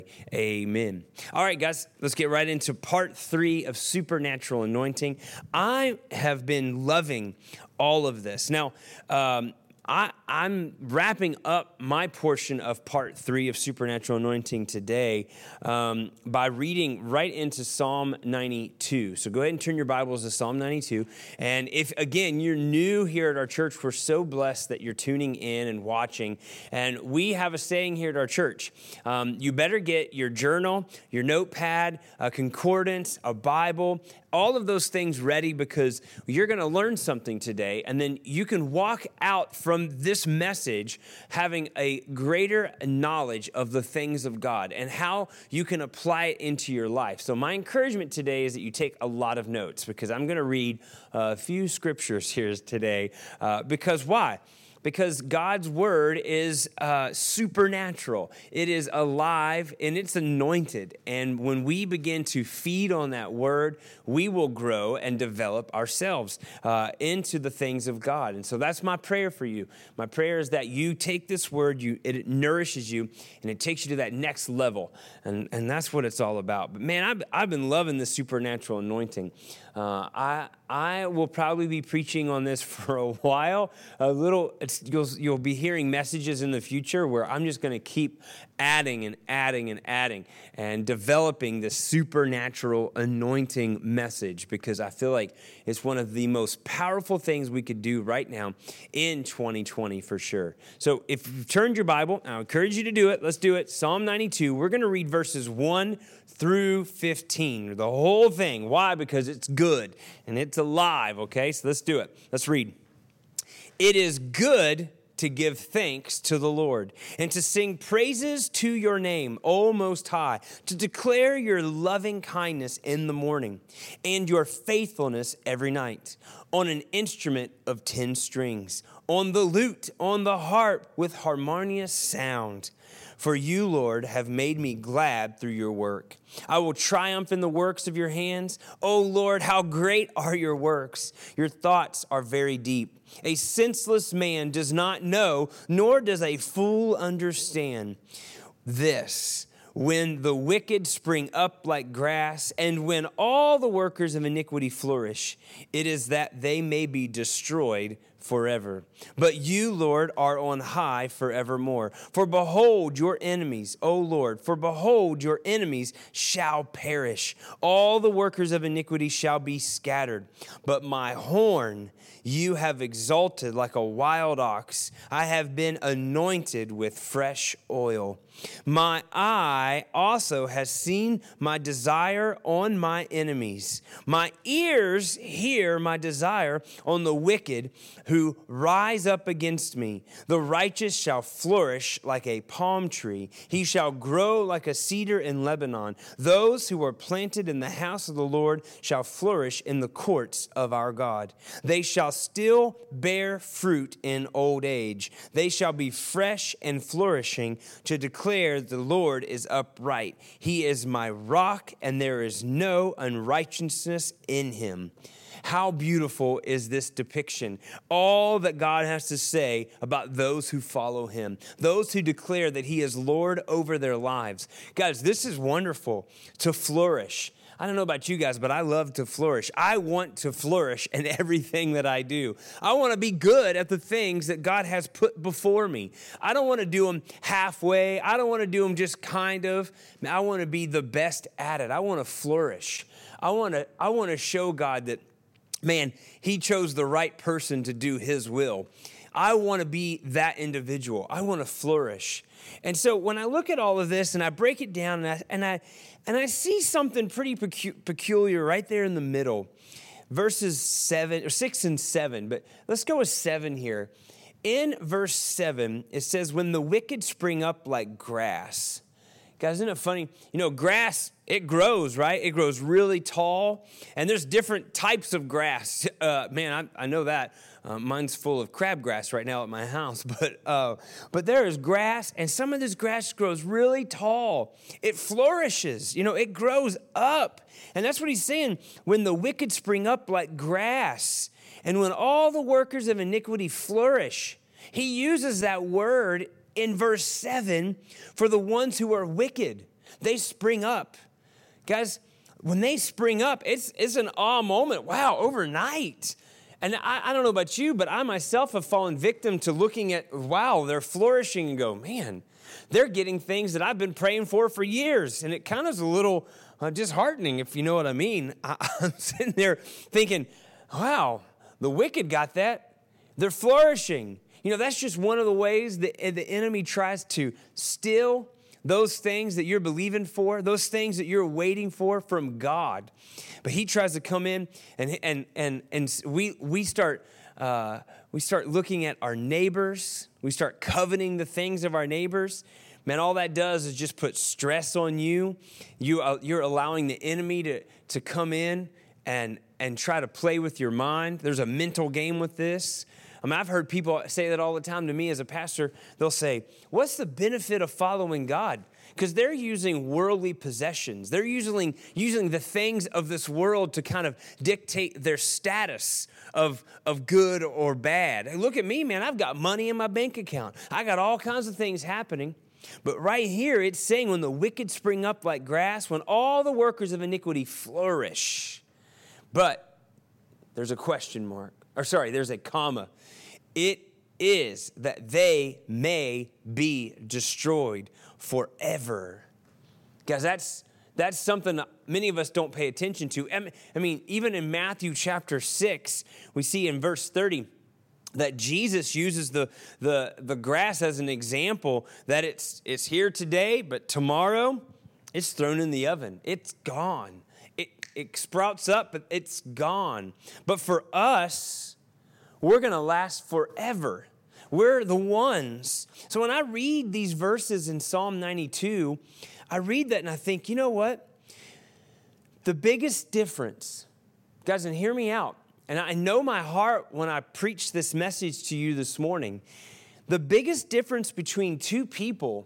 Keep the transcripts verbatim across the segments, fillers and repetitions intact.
Amen. All right, guys, let's get right into part three of Supernatural Anointing. I have been loving all of this. Now, um, I, I'm wrapping up my portion of part three of Supernatural Anointing today um, by reading right into Psalm ninety-two. So go ahead and turn your Bibles to Psalm ninety-two. And if, again, you're new here at our church, we're so blessed that you're tuning in and watching. And we have a saying here at our church. Um, you better get your journal, your notepad, a concordance, a Bible, all of those things ready, because you're going to learn something today, and then you can walk out from this message having a greater knowledge of the things of God and how you can apply it into your life. So my encouragement today is that you take a lot of notes, because I'm going to read a few scriptures here today. Uh, because why? Because God's word is uh, supernatural. It is alive and it's anointed. And when we begin to feed on that word, we will grow and develop ourselves uh, into the things of God. And so that's my prayer for you. My prayer is that you take this word, you it nourishes you, and it takes you to that next level. And, and that's what it's all about. But man, I've, I've been loving the supernatural anointing. Uh, I I will probably be preaching on this for a while. A little, it's, you'll you'll be hearing messages in the future where I'm just going to keep adding and adding and adding and developing this supernatural anointing message, because I feel like it's one of the most powerful things we could do right now in twenty twenty for sure. So if you've turned your Bible, I encourage you to do it. Let's do it. Psalm ninety-two. We're going to read verses one through fifteen, the whole thing. Why? Because it's good and it's alive, okay? So let's do it. Let's read. It is good to give thanks to the Lord and to sing praises to your name, O Most High, to declare your loving kindness in the morning and your faithfulness every night, on an instrument of ten strings, on the lute, on the harp with harmonious sound. For you, Lord, have made me glad through your work. I will triumph in the works of your hands. O Lord, how great are your works. Your thoughts are very deep. A senseless man does not know, nor does a fool understand this. When the wicked spring up like grass, and when all the workers of iniquity flourish, it is that they may be destroyed forever. But you, Lord, are on high forevermore. For behold your enemies, O Lord, for behold your enemies shall perish. All the workers of iniquity shall be scattered. But my horn you have exalted like a wild ox. I have been anointed with fresh oil. My eye also has seen my desire on my enemies. My ears hear my desire on the wicked who rise up against me. The righteous shall flourish like a palm tree. He shall grow like a cedar in Lebanon. Those who are planted in the house of the Lord shall flourish in the courts of our God. They shall still bear fruit in old age. They shall be fresh and flourishing to declare the Lord is upright. He is my rock, and there is no unrighteousness in him. How beautiful is this depiction? All that God has to say about those who follow him, those who declare that he is Lord over their lives. Guys, this is wonderful, to flourish. I don't know about you guys, but I love to flourish. I want to flourish in everything that I do. I want to be good at the things that God has put before me. I don't want to do them halfway. I don't want to do them just kind of. I want to be the best at it. I want to flourish. I want to, I want to show God that, man, he chose the right person to do his will. I want to be that individual. I want to flourish. And so when I look at all of this and I break it down and I and I, and I see something pretty pecu- peculiar right there in the middle, verses seven or six and seven. But let's go with seven here. In verse seven, it says, "When the wicked spring up like grass." Guys, isn't it funny? You know, grass, it grows, right? It grows really tall. And there's different types of grass. Uh, man, I, I know that. Uh, mine's full of crabgrass right now at my house. But uh, but there is grass, and some of this grass grows really tall. It flourishes. You know, it grows up. And that's what he's saying. When the wicked spring up like grass, and when all the workers of iniquity flourish. He uses that word in verse seven for the ones who are wicked. They spring up. Guys, when they spring up, it's, it's an awe moment. Wow, overnight. And I, I don't know about you, but I myself have fallen victim to looking at, wow, they're flourishing and go, man, they're getting things that I've been praying for for years. And it kind of is a little uh, disheartening, if you know what I mean. I, I'm sitting there thinking, wow, the wicked got that. They're flourishing. You know, that's just one of the ways that the enemy tries to steal those things that you're believing for, those things that you're waiting for from God. But he tries to come in, and and and and we we start uh, we start looking at our neighbors. We start coveting the things of our neighbors. Man, all that does is just put stress on you. You uh, you're allowing the enemy to to come in and and try to play with your mind. There's a mental game with this. I mean, I've heard people say that all the time to me as a pastor. They'll say, what's the benefit of following God? Because they're using worldly possessions. They're using, using the things of this world to kind of dictate their status of, of good or bad. Hey, look at me, man. I've got money in my bank account. I got all kinds of things happening. But right here, it's saying when the wicked spring up like grass, when all the workers of iniquity flourish. But there's a question mark. Or sorry, there's a comma. It is that they may be destroyed forever. Guys, that's that's something that many of us don't pay attention to. I mean, even in Matthew chapter six, we see in verse thirty that Jesus uses the, the, the grass as an example, that it's it's here today, but tomorrow it's thrown in the oven. It's gone. It, it sprouts up, but it's gone. But for us, we're going to last forever. We're the ones. So when I read these verses in Psalm ninety-two, I read that and I think, you know what? The biggest difference, guys, and hear me out, and I know my heart when I preach this message to you this morning, the biggest difference between two people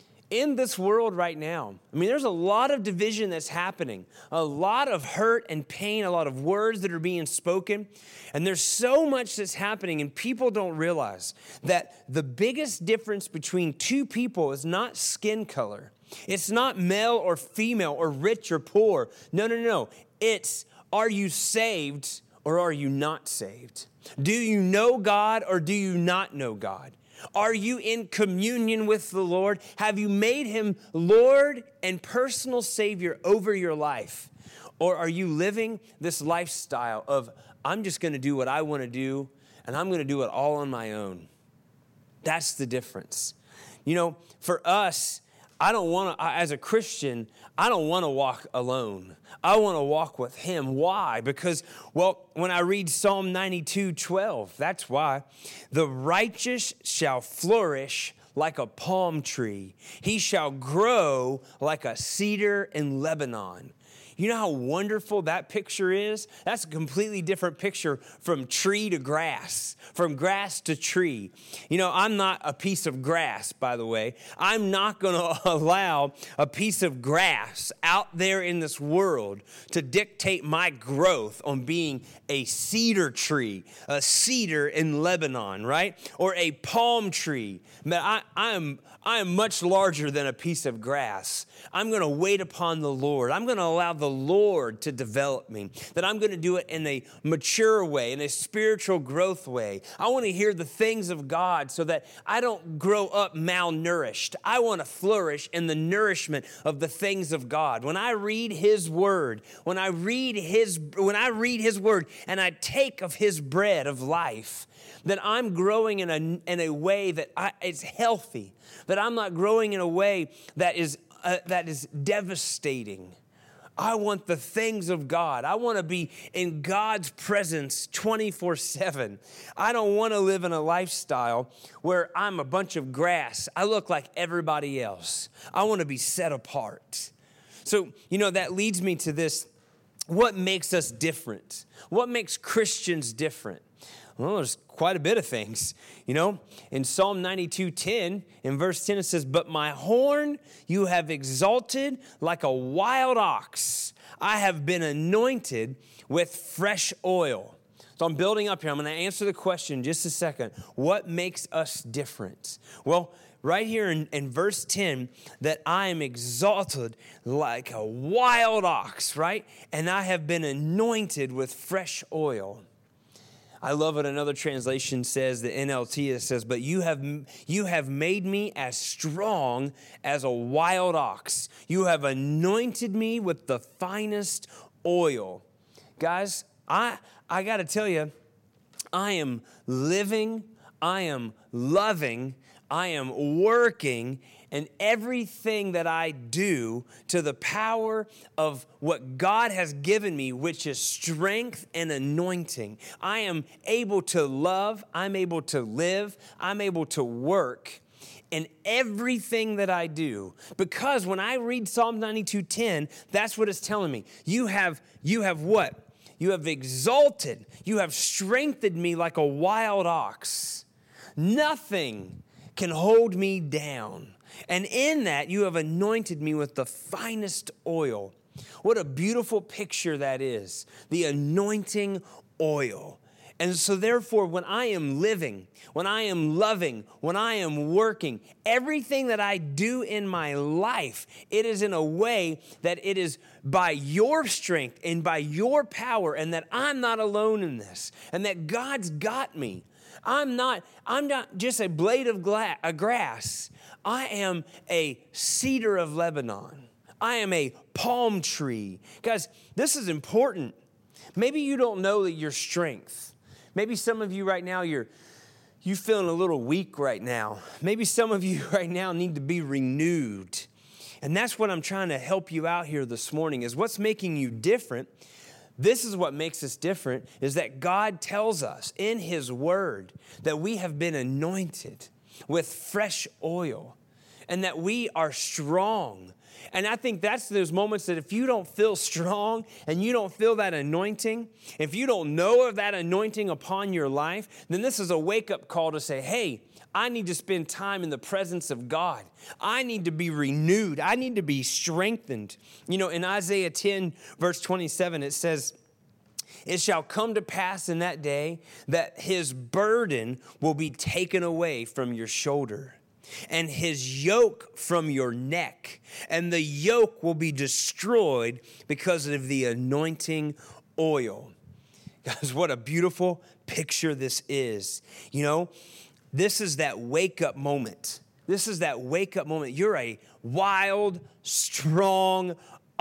in this world right now, I mean, there's a lot of division that's happening, a lot of hurt and pain, a lot of words that are being spoken, and there's so much that's happening, and people don't realize that the biggest difference between two people is not skin color. It's not male or female or rich or poor. No, no, no. It's, are you saved or are you not saved? Do you know God or do you not know God? Are you in communion with the Lord? Have you made him Lord and personal Savior over your life? Or are you living this lifestyle of, I'm just going to do what I want to do, and I'm going to do it all on my own? That's the difference. You know, for us, I don't want to, as a Christian, I don't want to walk alone. I want to walk with him. Why? Because, well, when I read Psalm ninety-two twelve, that's why. The righteous shall flourish like a palm tree. He shall grow like a cedar in Lebanon. You know how wonderful that picture is? That's a completely different picture from tree to grass, from grass to tree. You know, I'm not a piece of grass, by the way. I'm not going to allow a piece of grass out there in this world to dictate my growth on being a cedar tree, a cedar in Lebanon, right? Or a palm tree. But I, I am I am much larger than a piece of grass. I'm going to wait upon the Lord. I'm going to allow the Lord to develop me, that I'm going to do it in a mature way, in a spiritual growth way. I want to hear the things of God so that I don't grow up malnourished. I want to flourish in the nourishment of the things of God. When I read his word, when I read his, when I read his word and I take of his bread of life, that I'm growing in a, in a way that I, is healthy, that I'm not growing in a way that is, uh, that is devastating. I want the things of God. I want to be in God's presence twenty-four seven. I don't want to live in a lifestyle where I'm a bunch of grass. I look like everybody else. I want to be set apart. So, you know, that leads me to this. What makes us different? What makes Christians different? Well, there's quite a bit of things. You know, in Psalm ninety-two ten, in verse ten, it says, "But my horn you have exalted like a wild ox. I have been anointed with fresh oil." So I'm building up here. I'm going to answer the question in just a second. What makes us different? Well, right here in, in verse ten, that I am exalted like a wild ox, right? And I have been anointed with fresh oil. I love what another translation says, the N L T, it says, but you have you have made me as strong as a wild ox. You have anointed me with the finest oil. Guys, I I got to tell you, I am living, I am loving, I am working, and everything that I do to the power of what God has given me, which is strength and anointing. I am able to love, I'm able to live, I'm able to work in everything that I do. Because when I read Psalm ninety-two ten, that's what it's telling me. You have, you have what? You have exalted, you have strengthened me like a wild ox. Nothing can hold me down. And in that, you have anointed me with the finest oil. What a beautiful picture that is, the anointing oil. And so therefore, when I am living, when I am loving, when I am working, everything that I do in my life, it is in a way that it is by your strength and by your power, and that I'm not alone in this, and that God's got me. I'm not, I'm not just a blade of gla- a grass. I am a cedar of Lebanon. I am a palm tree. Guys, this is important. Maybe you don't know that your strength. Maybe some of you right now, you're you feeling a little weak right now. Maybe some of you right now need to be renewed. And that's what I'm trying to help you out here this morning, is what's making you different. This is what makes us different, is that God tells us in His Word that we have been anointed with fresh oil and that we are strong. And I think that's those moments that if you don't feel strong and you don't feel that anointing, if you don't know of that anointing upon your life, then this is a wake-up call to say, hey, I need to spend time in the presence of God. I need to be renewed. I need to be strengthened. You know, in Isaiah ten, verse twenty-seven, it says, it shall come to pass in that day that his burden will be taken away from your shoulder, and his yoke from your neck, and the yoke will be destroyed because of the anointing oil. Guys, what a beautiful picture this is. You know, this is that wake-up moment. This is that wake-up moment. You're a wild, strong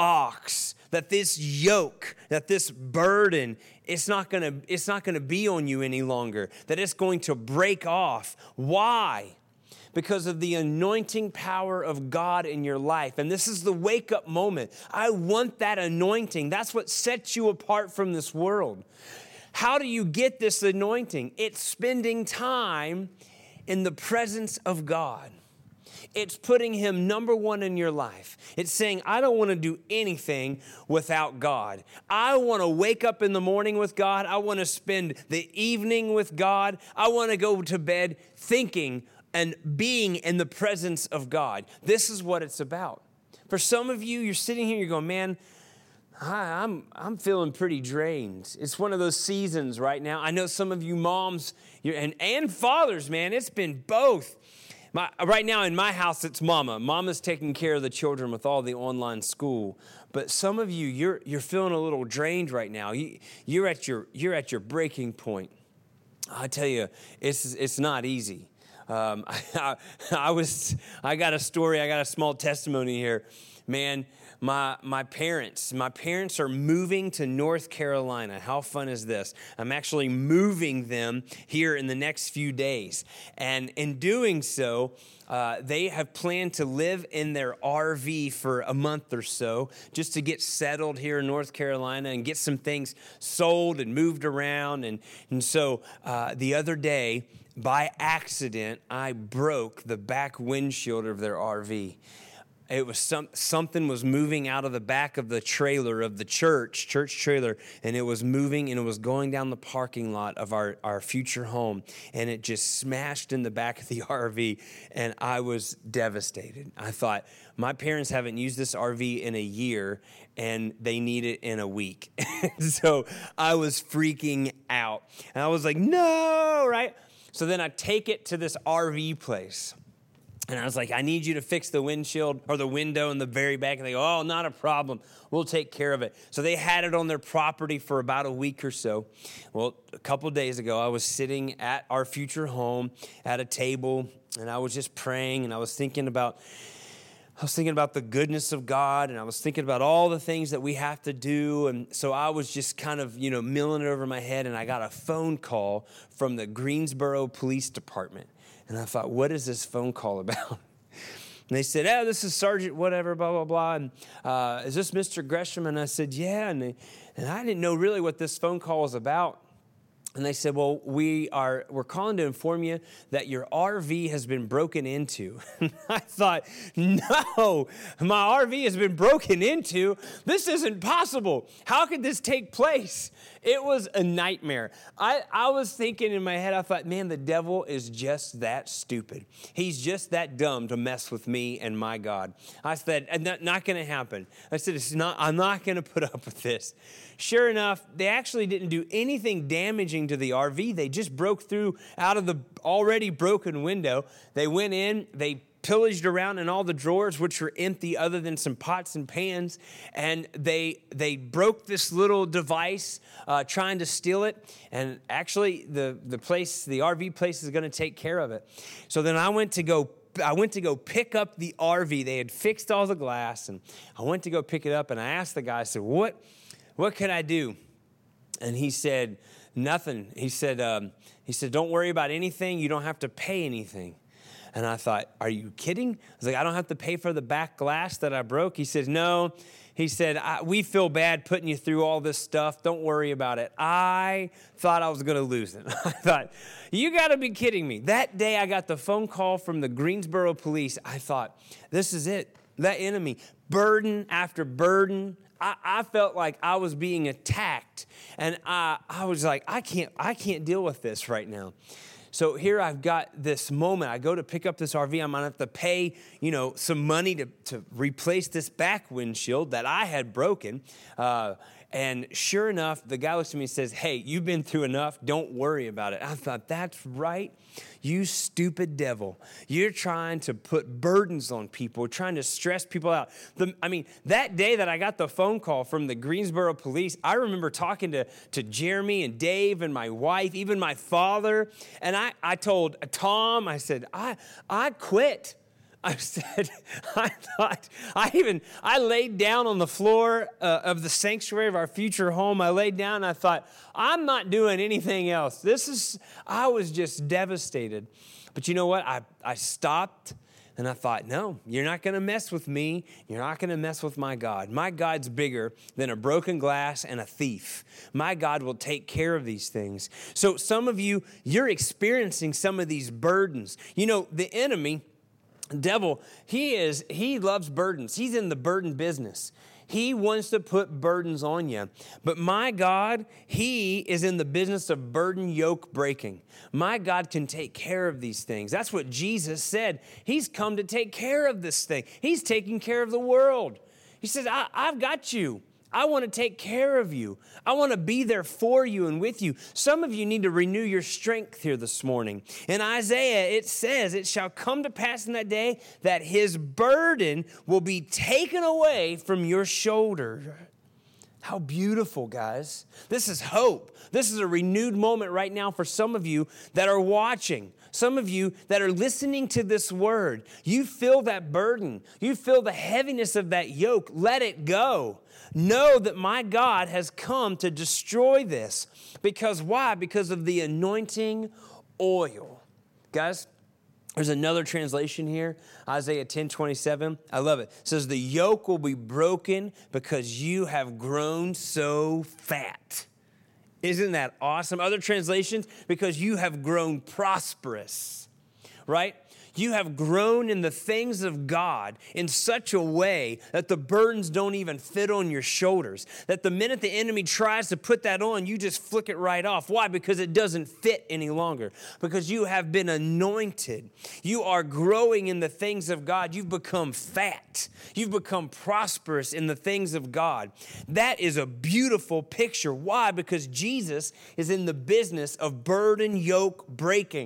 ox. That this yoke, that this burden, it's not gonna, it's not gonna be on you any longer. That it's going to break off. Why? Because of the anointing power of God in your life. And this is the wake-up moment. I want that anointing. That's what sets you apart from this world. How do you get this anointing? It's spending time in the presence of God. It's putting Him number one in your life. It's saying, I don't want to do anything without God. I want to wake up in the morning with God. I want to spend the evening with God. I want to go to bed thinking and being in the presence of God. This is what it's about. For some of you, you're sitting here, you're going, man, I, I'm I'm feeling pretty drained. It's one of those seasons right now. I know some of you moms you're, and, and fathers, man, it's been both. My, right now in my house, it's mama. Mama's taking care of the children with all the online school. But some of you, you're you're feeling a little drained right now. You, you're at your you're at your breaking point. I tell you, it's it's not easy. Um, I, I was I got a story. I got a small testimony here, man. My my parents, my parents are moving to North Carolina. How fun is this? I'm actually moving them here in the next few days. And in doing so, uh, they have planned to live in their R V for a month or so, just to get settled here in North Carolina and get some things sold and moved around. And, and so uh, the other day, by accident, I broke the back windshield of their R V. It was some, something was moving out of the back of the trailer of the church, church trailer, and it was moving and it was going down the parking lot of our, our future home, and it just smashed in the back of the R V, and I was devastated. I thought, my parents haven't used this R V in a year, and they need it in a week. So I was freaking out, and I was like, no, right? So then I take it to this R V place. And I was like, I need you to fix the windshield or the window in the very back. And they go, oh, not a problem. We'll take care of it. So they had it on their property for about a week or so. Well, a couple of days ago, I was sitting at our future home at a table, and I was just praying, and I was thinking about I was thinking about the goodness of God, and I was thinking about all the things that we have to do. And so I was just kind of, you know, milling it over my head, and I got a phone call from the Greensboro Police Department. And I thought, what is this phone call about? And they said, oh, this is Sergeant whatever, blah, blah, blah. And uh, is this Mister Gresham? And I said, yeah. And, they, and I didn't know really what this phone call was about. And they said, well, we are, we're calling to inform you that your R V has been broken into. And I thought, no, my R V has been broken into. This isn't possible. How could this take place? It was a nightmare. I, I was thinking in my head, I thought, man, the devil is just that stupid. He's just that dumb to mess with me and my God. I said, not, not going to happen. I said, it's not, I'm not going to put up with this. Sure enough, they actually didn't do anything damaging to the R V. They just broke through out of the already broken window. They went in, they pillaged around in all the drawers, which were empty other than some pots and pans, and they they broke this little device uh, trying to steal it. And actually, the the place, the R V place, is going to take care of it. So then I went to go. I went to go pick up the R V. They had fixed all the glass, and I went to go pick it up. And I asked the guy, I said, "What, what can I do?" And he said, "Nothing." He said, um, "He said, don't worry about anything. You don't have to pay anything." And I thought, are you kidding? I was like, I don't have to pay for the back glass that I broke. He said, no. He said, I, we feel bad putting you through all this stuff. Don't worry about it. I thought I was going to lose it. I thought, you got to be kidding me. That day I got the phone call from the Greensboro police. I thought, this is it. That enemy, burden after burden. I, I felt like I was being attacked. And I, I was like, I can't, I can't deal with this right now. So here I've got this moment. I go to pick up this R V. I'm going to have to pay, you know, some money to, to replace this back windshield that I had broken. Uh, and sure enough, the guy looks at me and says, hey, you've been through enough. Don't worry about it. I thought, that's right. You stupid devil. You're trying to put burdens on people, trying to stress people out. The, I mean, that day that I got the phone call from the Greensboro police, I remember talking to, to Jeremy and Dave and my wife, even my father. And I, I told Tom, I said, I, I quit. I said, I thought, I even, I laid down on the floor uh, of the sanctuary of our future home. I laid down and I thought, I'm not doing anything else. This is, I was just devastated. But you know what? I, I stopped and I thought, no, you're not going to mess with me. You're not going to mess with my God. My God's bigger than a broken glass and a thief. My God will take care of these things. So some of you, you're experiencing some of these burdens. You know, the enemy, devil, he is, he loves burdens. He's in the burden business. He wants to put burdens on you. But my God, he is in the business of burden yoke breaking. My God can take care of these things. That's what Jesus said. He's come to take care of this thing. He's taking care of the world. He says, I, I've got you. I want to take care of you. I want to be there for you and with you. Some of you need to renew your strength here this morning. In Isaiah, it says, it shall come to pass in that day that his burden will be taken away from your shoulder. How beautiful, guys. This is hope. This is a renewed moment right now for some of you that are watching. Some of you that are listening to this word. You feel that burden. You feel the heaviness of that yoke. Let it go. Know that my God has come to destroy this. Because why? Because of the anointing oil. Guys, there's another translation here, Isaiah ten twenty-seven. I love it. It says, the yoke will be broken because you have grown so fat. Isn't that awesome? Other translations, because you have grown prosperous, right? You have grown in the things of God in such a way that the burdens don't even fit on your shoulders. That the minute the enemy tries to put that on, you just flick it right off. Why? Because it doesn't fit any longer. Because you have been anointed. You are growing in the things of God. You've become fat. You've become prosperous in the things of God. That is a beautiful picture. Why? Because Jesus is in the business of burden yoke breaking.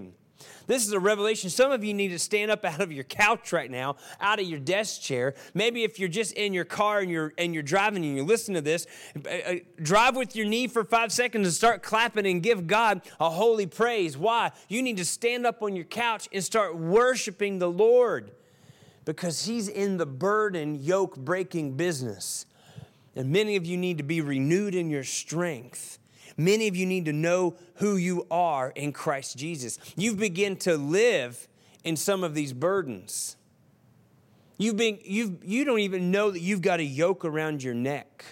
This is a revelation. Some of you need to stand up out of your couch right now, out of your desk chair. Maybe if you're just in your car and you're and you're driving and you listen to this, uh, drive with your knee for five seconds and start clapping and give God a holy praise. Why? You need to stand up on your couch and start worshiping the Lord because He's in the burden, yoke-breaking business. And many of you need to be renewed in your strength. Many of you need to know who you are in Christ Jesus. You've begun to live in some of these burdens. You've been, you've, you don't even know that you've got a yoke around your neck.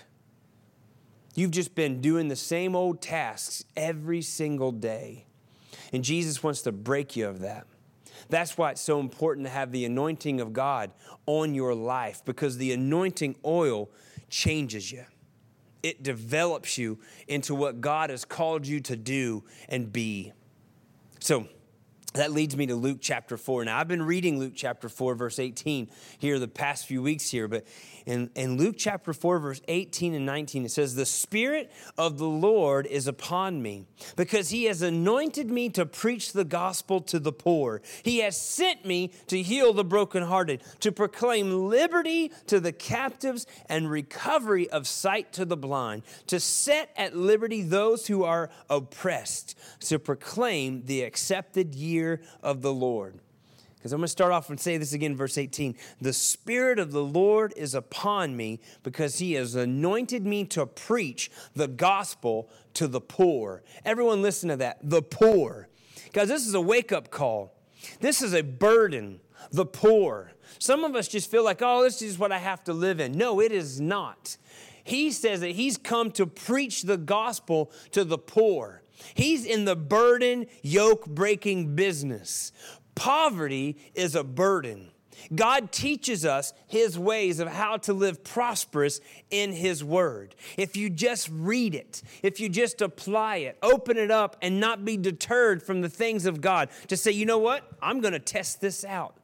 You've just been doing the same old tasks every single day. And Jesus wants to break you of that. That's why it's so important to have the anointing of God on your life, because the anointing oil changes you. It develops you into what God has called you to do and be. So that leads me to Luke chapter four. Now, I've been reading Luke chapter four, verse eighteen here the past few weeks here. But in, in Luke chapter four, verse eighteen and nineteen, it says, "The Spirit of the Lord is upon me, because He has anointed me to preach the gospel to the poor. He has sent me to heal the brokenhearted, to proclaim liberty to the captives and recovery of sight to the blind, to set at liberty those who are oppressed, to proclaim the accepted year of the Lord." Because I'm going to start off and say this again, verse eighteen. "The Spirit of the Lord is upon me, because He has anointed me to preach the gospel to the poor." Everyone listen to that, the poor. Guys, this is a wake-up call. This is a burden, the poor. Some of us just feel like, oh, this is what I have to live in. No, it is not. He says that He's come to preach the gospel to the poor. He's in the burden, yoke-breaking business. Poverty is a burden. God teaches us His ways of how to live prosperous in His Word. If you just read it, if you just apply it, open it up and not be deterred from the things of God, to say, you know what? I'm going to test this out.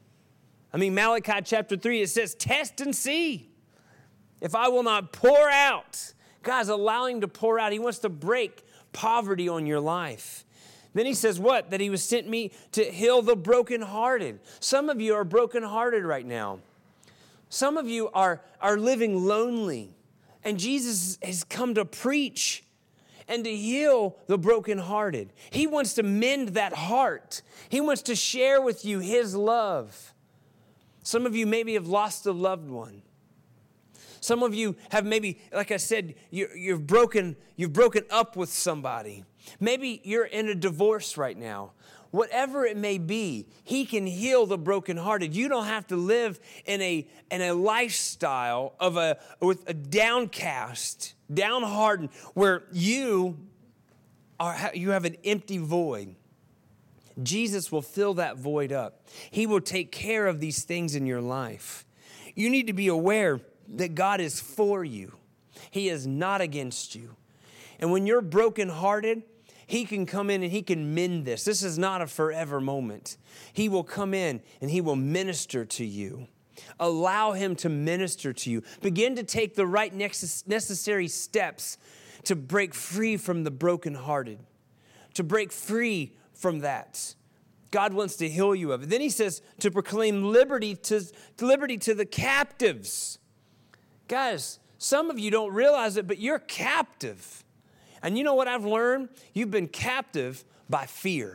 I mean, Malachi chapter three, it says, test and see if I will not pour out. God's allowing Him to pour out. He wants to break poverty on your life. Then He says what? That He was sent me to heal the brokenhearted. Some of you are brokenhearted right now. Some of you are, are living lonely. And Jesus has come to preach and to heal the brokenhearted. He wants to mend that heart. He wants to share with you His love. Some of you maybe have lost a loved one. Some of you have maybe, like I said, you, you've broken, you've broken up with somebody. Maybe you're in a divorce right now. Whatever it may be, He can heal the brokenhearted. You don't have to live in a, in a lifestyle of a, with a downcast, downhearted, where you are, you have an empty void. Jesus will fill that void up. He will take care of these things in your life. You need to be aware that God is for you. He is not against you. And when you're brokenhearted, He can come in and He can mend this. This is not a forever moment. He will come in and He will minister to you. Allow Him to minister to you. Begin to take the right necessary steps to break free from the brokenhearted, to break free from that. God wants to heal you of it. Then He says to proclaim liberty to, liberty to the captives. Guys, some of you don't realize it, but you're captive. And you know what I've learned? You've been captive by fear.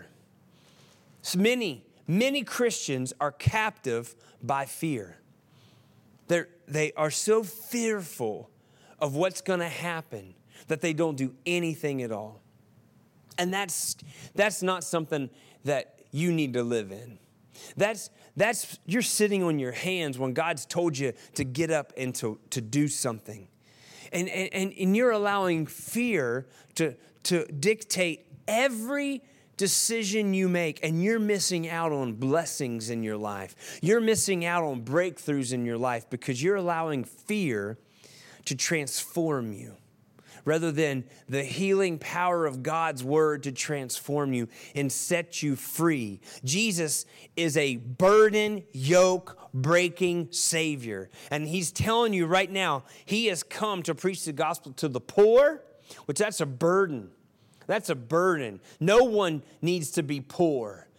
So many, many Christians are captive by fear. They're, they are so fearful of what's going to happen that they don't do anything at all. And that's, that's not something that you need to live in. That's, that's, you're sitting on your hands when God's told you to get up and to, to do something. And, and, and you're allowing fear to, to dictate every decision you make, and you're missing out on blessings in your life. You're missing out on breakthroughs in your life because you're allowing fear to transform you, rather than the healing power of God's word to transform you and set you free. Jesus is a burden, yoke, breaking Savior. And He's telling you right now, He has come to preach the gospel to the poor, which that's a burden. That's a burden. No one needs to be poor.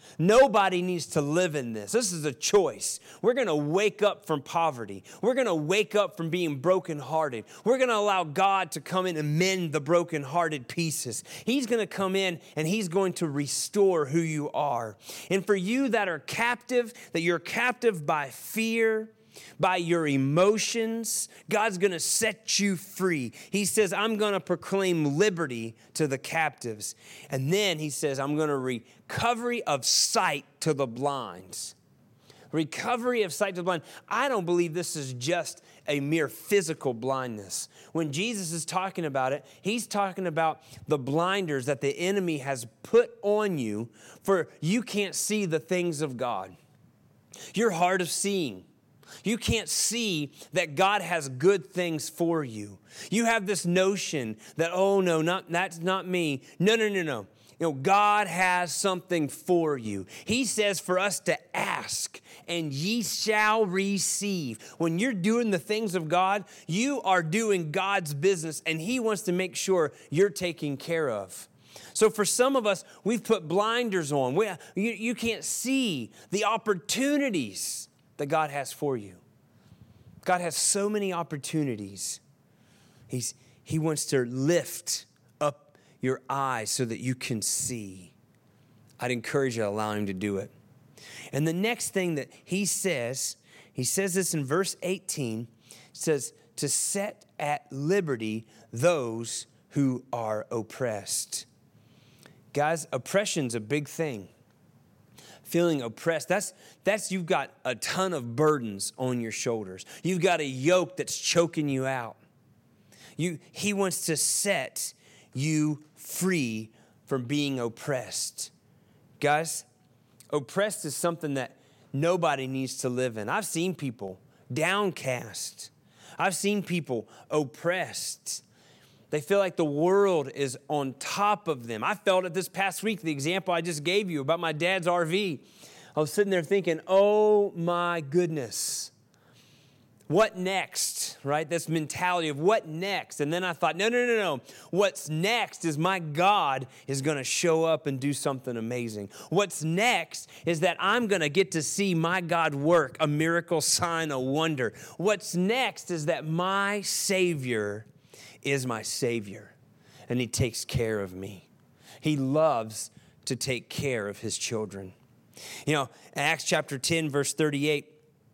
Nobody needs to live in this. This is a choice. We're going to wake up from poverty. We're going to wake up from being brokenhearted. We're going to allow God to come in and mend the brokenhearted pieces. He's going to come in and He's going to restore who you are. And for you that are captive, that you're captive by fear, by your emotions, God's going to set you free. He says, I'm going to proclaim liberty to the captives. And then He says, I'm going to recovery of sight to the blind. Recovery of sight to the blind. I don't believe this is just a mere physical blindness. When Jesus is talking about it, He's talking about the blinders that the enemy has put on you, for you can't see the things of God. You're hard of seeing. You can't see that God has good things for you. You have this notion that, oh no, not, that's not me. No, no, no, no. You know, God has something for you. He says for us to ask and ye shall receive. When you're doing the things of God, you are doing God's business and He wants to make sure you're taken care of. So for some of us, we've put blinders on. We, you, you can't see the opportunities that God has for you. God has so many opportunities. He's, he wants to lift up your eyes so that you can see. I'd encourage you to allow Him to do it. And the next thing that He says, He says this in verse eighteen, says, to set at liberty those who are oppressed. Guys, oppression's a big thing. Feeling oppressed, that's, that's you've got a ton of burdens on your shoulders. You've got a yoke that's choking you out. You, he wants to set you free from being oppressed. Guys, oppressed is something that nobody needs to live in. I've seen people downcast. I've seen people oppressed. They feel like the world is on top of them. I felt it this past week, the example I just gave you about my dad's R V. I was sitting there thinking, oh my goodness, what next, right? This mentality of what next? And then I thought, no, no, no, no. What's next is my God is going to show up and do something amazing. What's next is that I'm going to get to see my God work, a miracle, sign, a wonder. What's next is that my Savior is my Savior, and He takes care of me. He loves to take care of His children. You know, in Acts chapter ten, verse thirty-eight,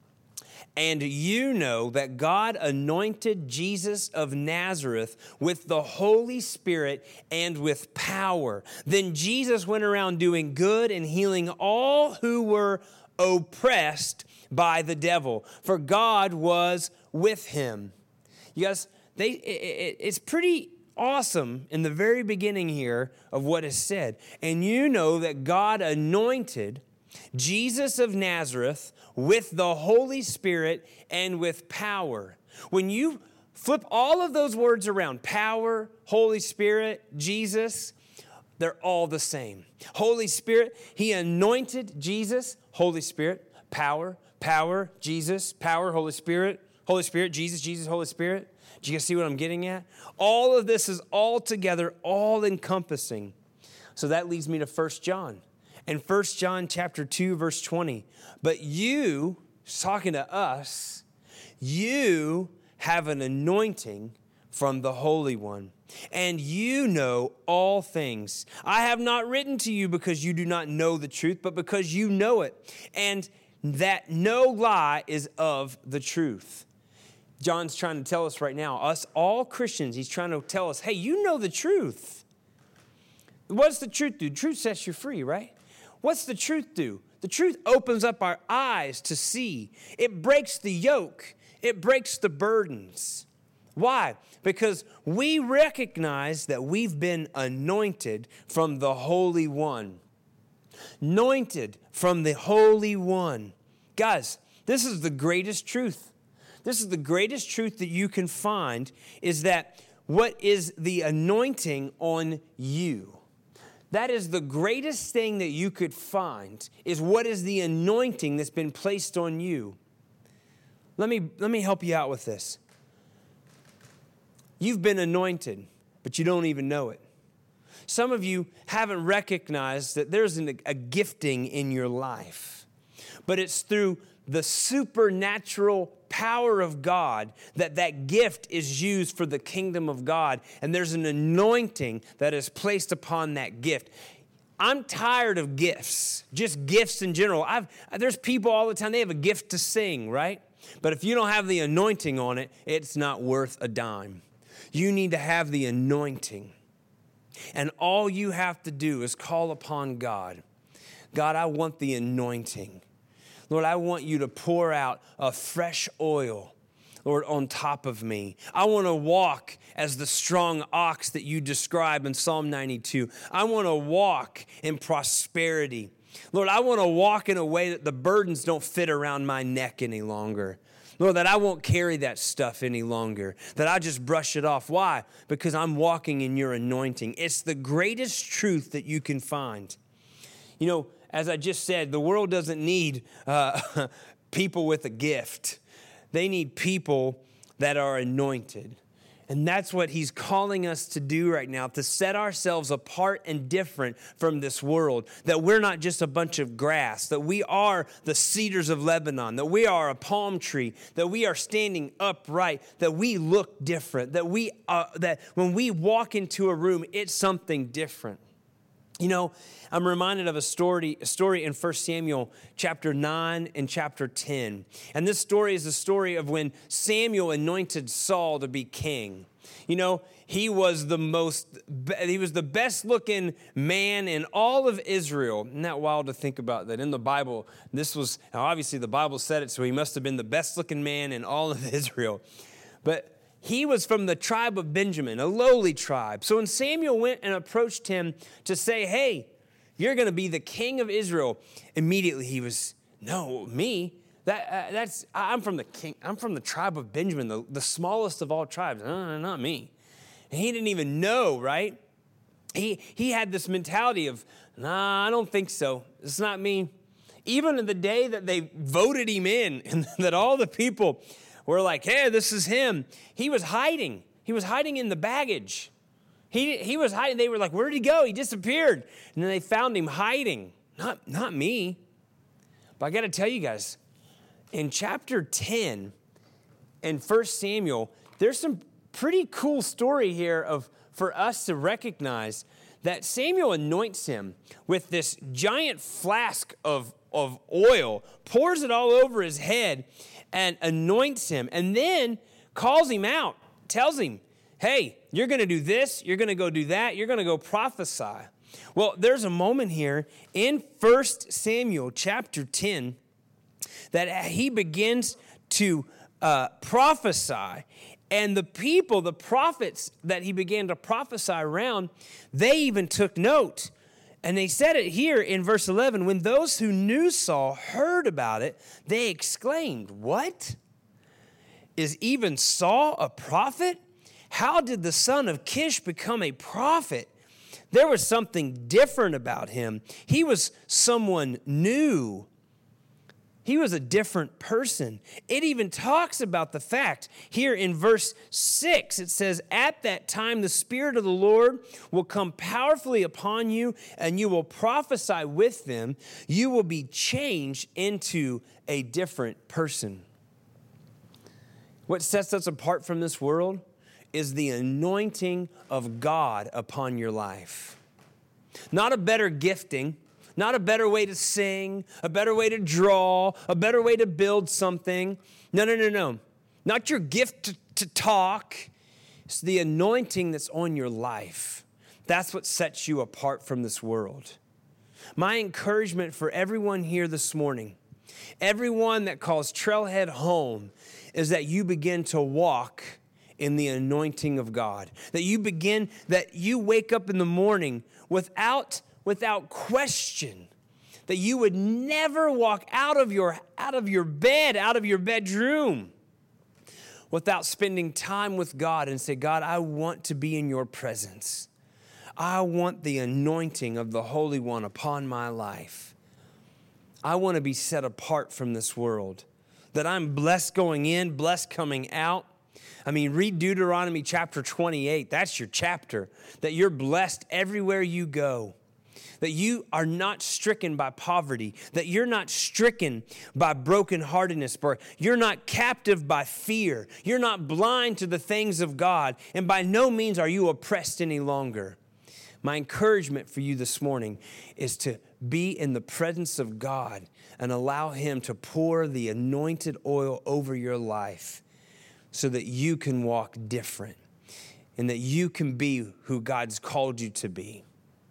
and you know that God anointed Jesus of Nazareth with the Holy Spirit and with power. Then Jesus went around doing good and healing all who were oppressed by the devil, for God was with Him. You guys, They, it, it's pretty awesome in the very beginning here of what is said. And you know that God anointed Jesus of Nazareth with the Holy Spirit and with power. When you flip all of those words around, power, Holy Spirit, Jesus, they're all the same. Holy Spirit, He anointed Jesus, Holy Spirit, power, power, Jesus, power, Holy Spirit, Holy Spirit, Jesus, Jesus, Holy Spirit. Do you guys see what I'm getting at? All of this is all together, all encompassing. So that leads me to First John. In First John chapter two, verse twenty. But you, talking to us, you have an anointing from the Holy One, and you know all things. I have not written to you because you do not know the truth, but because you know it, and that no lie is of the truth. John's trying to tell us right now, us all Christians, he's trying to tell us, hey, you know the truth. What does the truth do? Truth sets you free, right? What's the truth do? The truth opens up our eyes to see. It breaks the yoke. It breaks the burdens. Why? Because we recognize that we've been anointed from the Holy One. Anointed from the Holy One. Guys, this is the greatest truth. This is the greatest truth that you can find, is that what is the anointing on you? That is the greatest thing that you could find, is what is the anointing that's been placed on you. Let me, let me help you out with this. You've been anointed, but you don't even know it. some of you haven't recognized that there's an, a gifting in your life, but it's through the supernatural power of God that that gift is used for the kingdom of God, and there's an anointing that is placed upon that gift. I'm tired of gifts, just gifts in general. I've, there's people all the time, they have a gift to sing, right? But if you don't have the anointing on it, it's not worth a dime. You need to have the anointing. And all you have to do is call upon God. God, I want the anointing. Lord, I want you to pour out a fresh oil, Lord, on top of me. I want to walk as the strong ox that you describe in Psalm ninety-two. I want to walk in prosperity. Lord, I want to walk in a way that the burdens don't fit around my neck any longer. Lord, that I won't carry that stuff any longer, that I just brush it off. Why? Because I'm walking in your anointing. It's the greatest truth that you can find. You know, as I just said, the world doesn't need uh, people with a gift. They need people that are anointed. And that's what he's calling us to do right now, to set ourselves apart and different from this world, that we're not just a bunch of grass, that we are the cedars of Lebanon, that we are a palm tree, that we are standing upright, that we look different, that we uh, that when we walk into a room, it's something different. You know, I'm reminded of a story, a story in First Samuel chapter nine and chapter ten. And this story is the story of when Samuel anointed Saul to be king. You know, he was the most, he was the best looking man in all of Israel. Isn't that wild to think about that in the Bible? This was, obviously the Bible said it, so he must have been the best looking man in all of Israel. But he was from the tribe of Benjamin, a lowly tribe. So when Samuel went and approached him to say, hey, you're going to be the king of Israel, immediately he was, no, me? That uh, that's I'm from the king. I'm from the tribe of Benjamin, the, the smallest of all tribes. No, no, not me. And he didn't even know, right? He he had this mentality of, nah, I don't think so. It's not me. Even in the day that they voted him in, and that all the people were like, hey, this is him, he was hiding. He was hiding in the baggage. He he was hiding. They were like, where did he go? He disappeared. And then they found him hiding. Not, not me. But I got to tell you guys, in chapter ten in First Samuel, there's some pretty cool story here of for us to recognize that Samuel anoints him with this giant flask of, of oil, pours it all over his head, and anoints him, and then calls him out, tells him, hey, you're going to do this, you're going to go do that, you're going to go prophesy. Well, there's a moment here in First Samuel chapter ten that he begins to uh, prophesy, and the people, the prophets that he began to prophesy around, they even took note. And they said it here in verse eleven, when those who knew Saul heard about it, they exclaimed, what? Is even Saul a prophet? How did the son of Kish become a prophet? There was something different about him. He was someone new. He was a different person. It even talks about the fact here in verse six. It says, at that time, the Spirit of the Lord will come powerfully upon you, and you will prophesy with them. You will be changed into a different person. What sets us apart from this world is the anointing of God upon your life. Not a better gifting. Not a better way to sing, a better way to draw, a better way to build something. No, no, no, no. Not your gift to, to talk. It's the anointing that's on your life. That's what sets you apart from this world. My encouragement for everyone here this morning, everyone that calls Trailhead home, is that you begin to walk in the anointing of God. That you begin, that you wake up in the morning without without question, that you would never walk out of your out of your bed, out of your bedroom, without spending time with God and say, God, I want to be in your presence. I want the anointing of the Holy One upon my life. I want to be set apart from this world, that I'm blessed going in, blessed coming out. I mean, read Deuteronomy chapter twenty-eight. That's your chapter, that you're blessed everywhere you go, that you are not stricken by poverty, that you're not stricken by brokenheartedness, or you're not captive by fear. You're not blind to the things of God, and by no means are you oppressed any longer. My encouragement for you this morning is to be in the presence of God and allow Him to pour the anointed oil over your life so that you can walk different and that you can be who God's called you to be.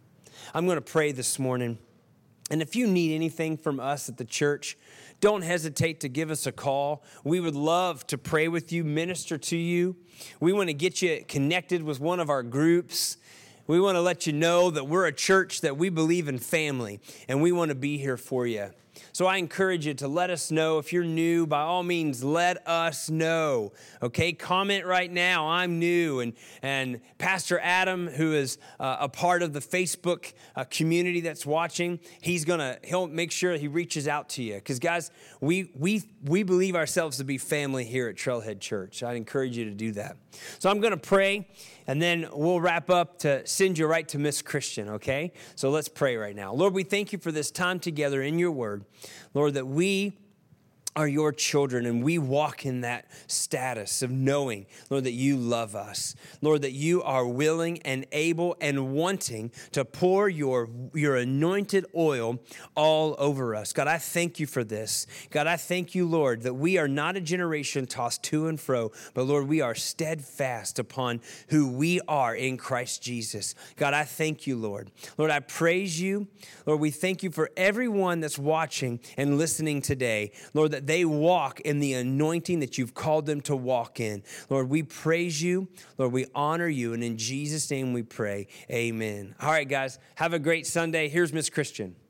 I'm going to pray this morning. And if you need anything from us at the church, don't hesitate to give us a call. We would love to pray with you, minister to you. We want to get you connected with one of our groups. We want to let you know that we're a church that we believe in family, and we want to be here for you. So I encourage you to let us know. If you're new, by all means, let us know. Okay, comment right now, I'm new. And, and Pastor Adam, who is uh, a part of the Facebook uh, community that's watching, he's gonna, he'll make sure he reaches out to you. Because guys, we, we, we believe ourselves to be family here at Trailhead Church. I'd encourage you to do that. So I'm gonna pray, and then we'll wrap up to send you right to Miss Christian, okay? So let's pray right now. Lord, we thank you for this time together in your word. Lord, that we are your children and we walk in that status of knowing, Lord, that you love us. Lord, that you are willing and able and wanting to pour your, your anointed oil all over us. God, I thank you for this. God, I thank you, Lord, that we are not a generation tossed to and fro, but Lord, we are steadfast upon who we are in Christ Jesus. God, I thank you, Lord. Lord, I praise you. Lord, we thank you for everyone that's watching and listening today. Lord, that they walk in the anointing that you've called them to walk in. Lord, we praise you. Lord, we honor you. And in Jesus' name we pray, amen. All right, guys, have a great Sunday. Here's Miss Christian.